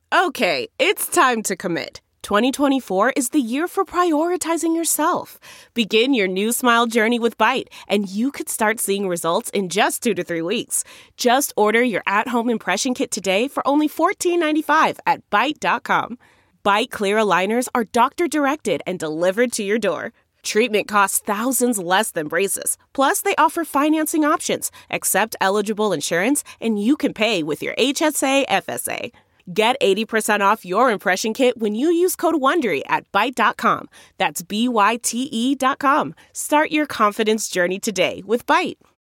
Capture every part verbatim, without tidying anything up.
Okay, it's time to commit. twenty twenty-four is the year for prioritizing yourself. Begin your new smile journey with Byte, and you could start seeing results in just two to three weeks. Just order your at-home impression kit today for only fourteen ninety-five at byte dot com. Byte clear aligners are doctor-directed and delivered to your door. Treatment costs thousands less than braces. Plus, they offer financing options, accept eligible insurance, and you can pay with your H S A F S A. Get eighty percent off your impression kit when you use code WONDERY at byte dot com. That's B Y T E dot com. Start your confidence journey today with Byte.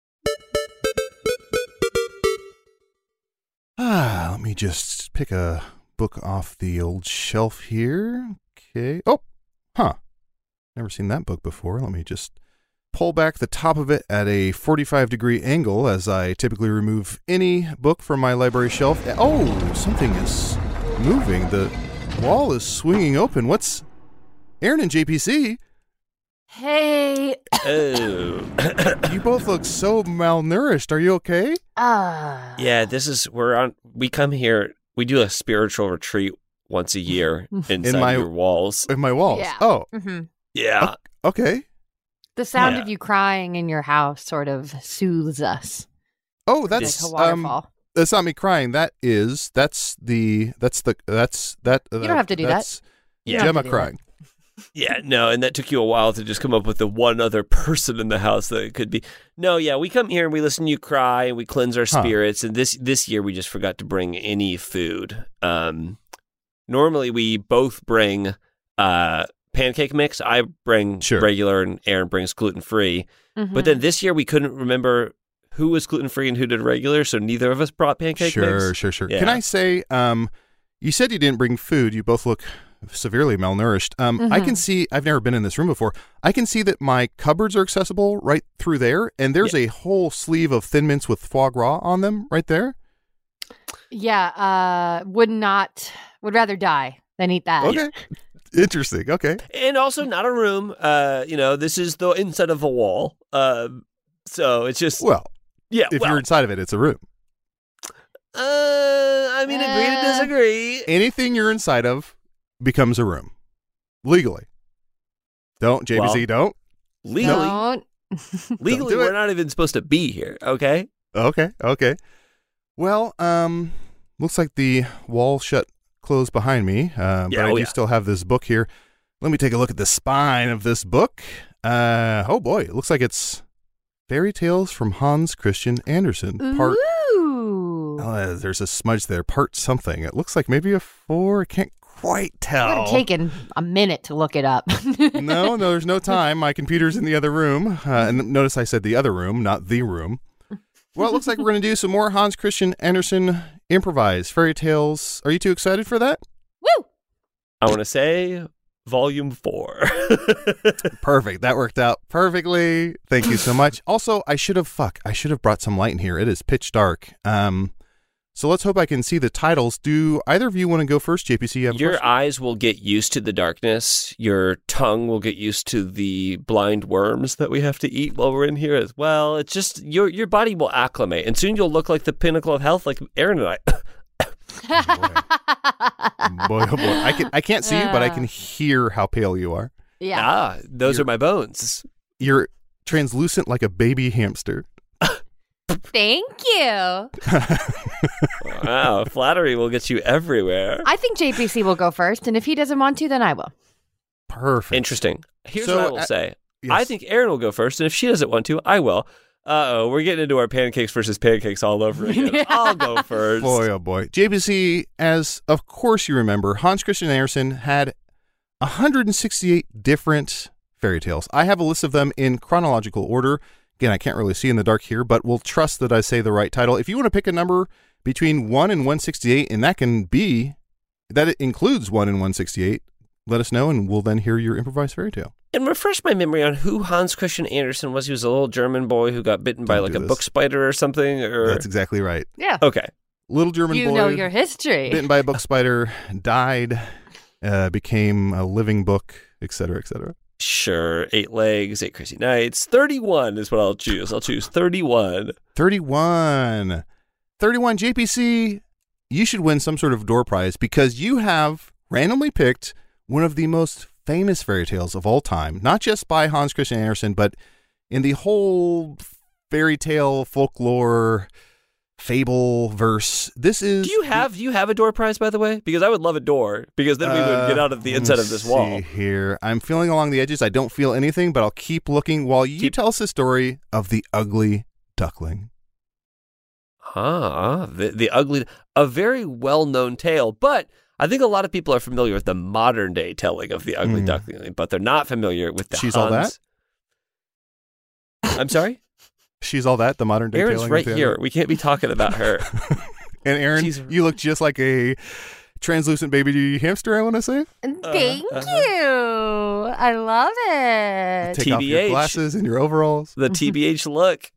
Ah, let me just pick a book off the old shelf here. Okay. Oh, huh. Never seen that book before. Let me just pull back the top of it at a forty-five degree angle as I typically remove any book from my library shelf. Oh, something is moving. The wall is swinging open. What's Aaron and J P C? Hey. Oh. You both look so malnourished. Are you okay? Uh. Yeah, this is, we're on, we come here, we do a spiritual retreat once a year inside In my- your walls. In my walls. Yeah. Oh, Mm-hmm. Yeah. okay. The sound Yeah. of you crying in your house sort of soothes us. Oh, Like that's a um, waterfall. that's not me crying. That is that's the that's the that's that. Uh, You don't have to do that. that's You don't have Gemma to do that. crying. Yeah, no, and that took you a while to just come up with the one other person in the house that it could be. No, yeah, we come here and we listen to you cry and we cleanse our Huh. spirits. And this this year we just forgot to bring any food. Um, normally we both bring uh, pancake mix. I bring Sure. regular and Aaron brings gluten free. Mhm. But then this year we couldn't remember who was gluten free and who did regular, so neither of us brought pancake Sure, mix. sure, sure. Yeah. Can I say, um, you said you didn't bring food. You both look severely malnourished. Um, I can Mhm. see. I've never been in this room before. I can see that my cupboards are accessible right through there, and there's a whole sleeve of Thin Mints with foie gras on them right there. Yeah, uh, would not, would rather die than eat that. Okay, interesting. Okay, And also not a room. Uh, you know, this is the inside of a wall. Um, so it's just well, yeah. if well, you're inside of it, it's a room. uh, I mean, agree to Uh, disagree. Anything you're inside of becomes a room legally. Don't J B C. Well, don't. Legally, Don't. legally, do we're it. not even supposed to be here. Okay. Okay, okay. Well, um, looks like the wall shut closed behind me, uh, but Yeah, I oh do yeah. still have this book here. Let me take a look at the spine of this book. Uh, oh boy, it looks like it's Fairy Tales from Hans Christian Andersen. Part. Ooh. Uh, there's a smudge there. Part something. It looks like maybe a four. I can't quite Would tell. have taken a minute to look it up. no, no, there's no time. My computer's in the other room. Uh, and notice I said the other room, not the room. Well, it looks like we're going to do some more Hans Christian Andersen improvised fairy tales. Are you too excited for that? Woo! I want to say volume four. Perfect. That worked out perfectly. Thank you so much. Also, I should have, fuck, I should have brought some light in here. It is pitch dark. Um, so let's hope I can see the titles. Do either of you want to go first, J P C? You have a Your question? eyes will get used to the darkness. Your tongue will get used to the blind worms that we have to eat while we're in here as well. It's just your your body will acclimate, and soon you'll look like the pinnacle of health, like Aaron and I. Boy, oh boy. I, can, I can't see you, but I can hear how pale you are. Yeah. Ah, those You're- are my bones. You're translucent like a baby hamster. Thank you. Wow, flattery will get you everywhere. I think J P C will go first, and if he doesn't want to, then I will. Perfect. Interesting. Here's So, what I will uh, say. Yes. I think Aaron will go first, and if she doesn't want to, I will. Uh-oh, we're getting into our pancakes versus pancakes all over again. I'll go first. Boy, oh boy. J P C, as of course you remember, Hans Christian Andersen had one hundred sixty-eight different fairy tales. I have a list of them in chronological order. Again, I can't really see in the dark here, but we'll trust that I say the right title. If you want to pick a number between one and one sixty-eight, and that can be, that it includes one and one sixty-eight, let us know, and we'll then hear your improvised fairy tale. And refresh my memory on who Hans Christian Andersen was. He was a little German boy who got bitten by Don't like do a this. book spider or something. Or That's exactly right. Yeah. okay. Little German You boy, know your history. bitten by a book spider, died, uh, became a living book, et cetera, et cetera. Sure, eight legs, eight crazy nights. thirty-one is what I'll choose. I'll choose thirty-one. thirty-one. thirty-one. J P C, you should win some sort of door prize because you have randomly picked one of the most famous fairy tales of all time, not just by Hans Christian Andersen, but in the whole fairy tale folklore fable verse. This is. Do you have do you have a door prize, by the way? Because I would love a door, because then we would get out of the uh, inside of this wall. See here, I'm feeling along the edges. I don't feel anything, but I'll keep looking while you Keep- tell us the story of the ugly duckling. Ah, the the ugly, a very well known tale, but I think a lot of people are familiar with the modern day telling of the ugly Mm. duckling, but they're not familiar with the She's Hans. All That? I'm sorry? She's All That, the modern day Erin's tailing of right the here. ugly- We can't be talking about her. And Erin, She's- you look just like a translucent baby hamster, I want to say. Thank uh-huh. you. I love it. Take off your T B H. glasses and your overalls. The T B H look.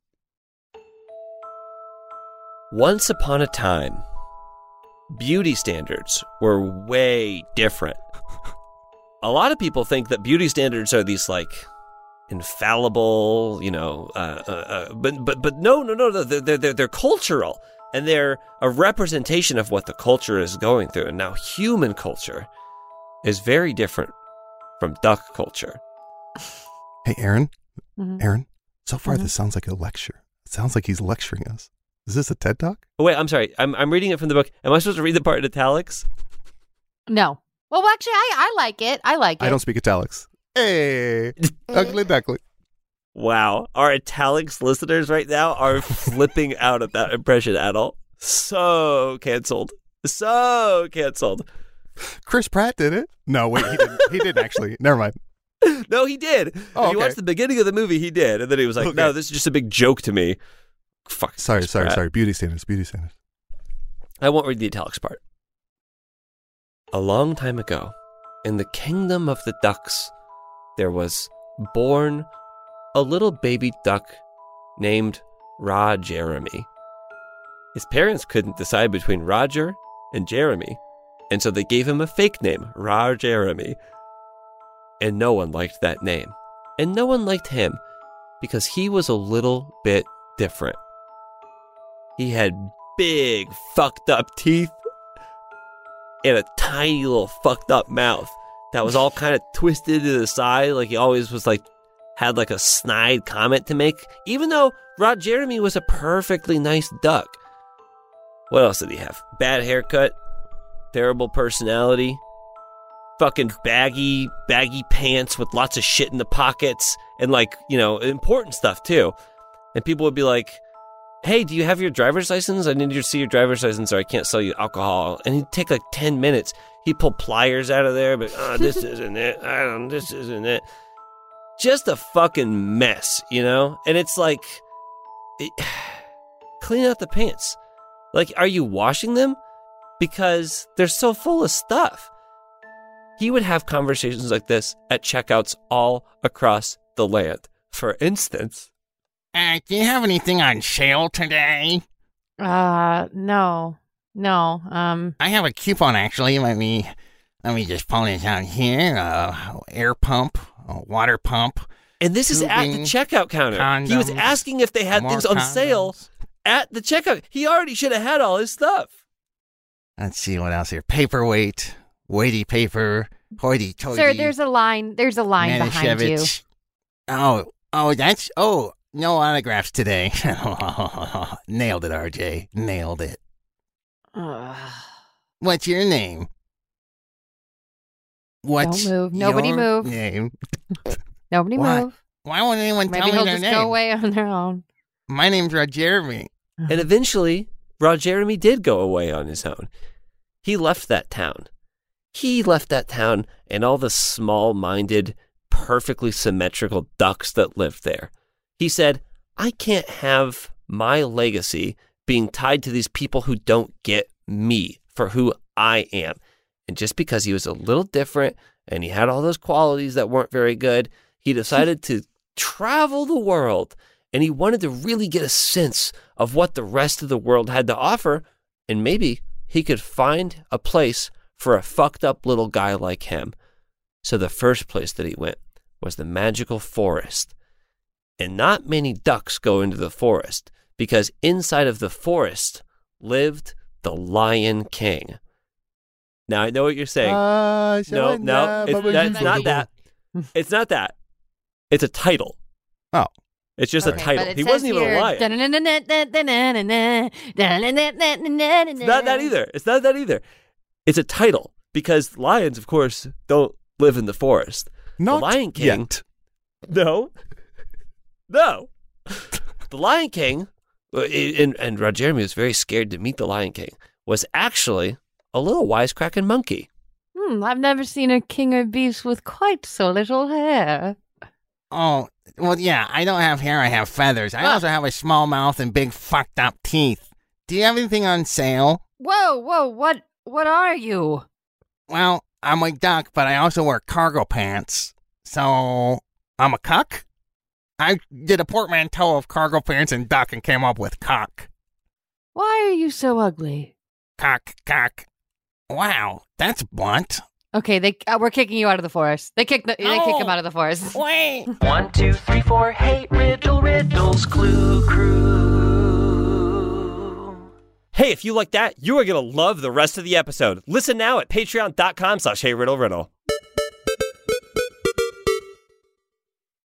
Once upon a time, beauty standards were way different. A lot of people think that beauty standards are these like infallible, you know, uh, uh, uh, but but but no, no, no, no. They're, they're they're cultural, and they're a representation of what the culture is going through. And now, human culture is very different from duck culture. Hey, Erin, Mhm. Erin, so far Mhm. this sounds like a lecture. It sounds like he's lecturing us. Is this a TED Talk? Oh, wait, I'm sorry. I'm I'm reading it from the book. Am I supposed to read the part in italics? No. Well, actually, I, I like it. I like it. I don't speak italics. Hey, ugly duckling. Wow. Our italics listeners right now are flipping out at that impression, Adult. So canceled. So canceled. Chris Pratt did it. No, wait, he didn't. He didn't actually. Never mind. No, he did. Oh, if you okay. watch the beginning of the movie, he did. And then he was like, Okay. no, this is just a big joke to me. Fuck. Sorry, Chris sorry, Pratt. sorry. Beauty standards, beauty standards. I won't read the italics part. A long time ago, in the kingdom of the ducks, there was born a little baby duck named Ra Jeremy. His parents couldn't decide between Roger and Jeremy, and so they gave him a fake name, Ra Jeremy. And no one liked that name. And no one liked him because he was a little bit different. He had big, fucked up teeth and a tiny little fucked up mouth that was all kind of twisted to the side, like he always was like, had like a snide comment to make, even though Rod Jeremy was a perfectly nice duck. What else did he have? Bad haircut, terrible personality, fucking baggy, baggy pants with lots of shit in the pockets, and like, you know, important stuff too. And people would be like, hey, do you have your driver's license? I need you to see your driver's license or I can't sell you alcohol. And he'd take like ten minutes. He'd pull pliers out of there, but oh, this isn't it. I don't, this isn't it. Just a fucking mess, you know? And it's like, it, clean out the pants. Like, are you washing them? Because they're so full of stuff. He would have conversations like this at checkouts all across the land. For instance, Uh, do you have anything on sale today? Uh, no, no. Um, I have a coupon actually. Let me let me just pull this out here. Uh, air pump, a water pump. and this is at the Tubing, checkout counter. He was condoms, asking if they had more things on sale condoms. at the checkout. He already should have had all his stuff. Let's see what else here. Paperweight, weighty paper, hoity-toity. sir, there's a line. There's a line behind you. Manischewitz. Oh, oh, that's oh, no autographs today. Nailed it, R J. Nailed it. Ugh. What's your name? What's Don't move. Nobody your move. Name? Nobody What? move. Why won't anyone Maybe tell me he'll their just name? go away on their own. My name's Rod Jeremy. And eventually, Rod Jeremy did go away on his own. He left that town. He left that town and all the small-minded, perfectly symmetrical ducks that lived there. He said, I can't have my legacy being tied to these people who don't get me for who I am. And just because he was a little different and he had all those qualities that weren't very good, he decided to travel the world. And he wanted to really get a sense of what the rest of the world had to offer. And maybe he could find a place for a fucked up little guy like him. So the first place that he went was the magical forest. And not many ducks go into the forest because inside of the forest lived the Lion King. Now, I know what you're saying. Uh, no, no, it's, that's not that. It's not that. It's a title. Oh. It's just Okay, a title. but it He says wasn't even here, a lion. It's not that either. It's not that either. It's a title because lions, of course, don't live in the forest. Not the Lion King. yet. No. No. The Lion King, and, and Rod Jeremy was very scared to meet the Lion King, was actually a little wisecracking monkey. Hmm, I've never seen a king or beast with quite so little hair. Oh, well, yeah, I don't have hair, I have feathers. I also have a small mouth and big fucked up teeth. Do you have anything on sale? Whoa, whoa, what, what are you? Well, I'm a duck, but I also wear cargo pants. So, I'm a cuck? I did a portmanteau of cargo pants and duck and came up with cock. Why are you so ugly? Cock, cock. Wow, that's blunt. Okay, they uh, we're kicking you out of the forest. They kicked the, they No. kicked him out of the forest. Wait. One, two, three, four, hey, riddle, riddles, clue, crew. Hey, if you like that, you are going to love the rest of the episode. Listen now at patreon.com slash hey riddle riddle.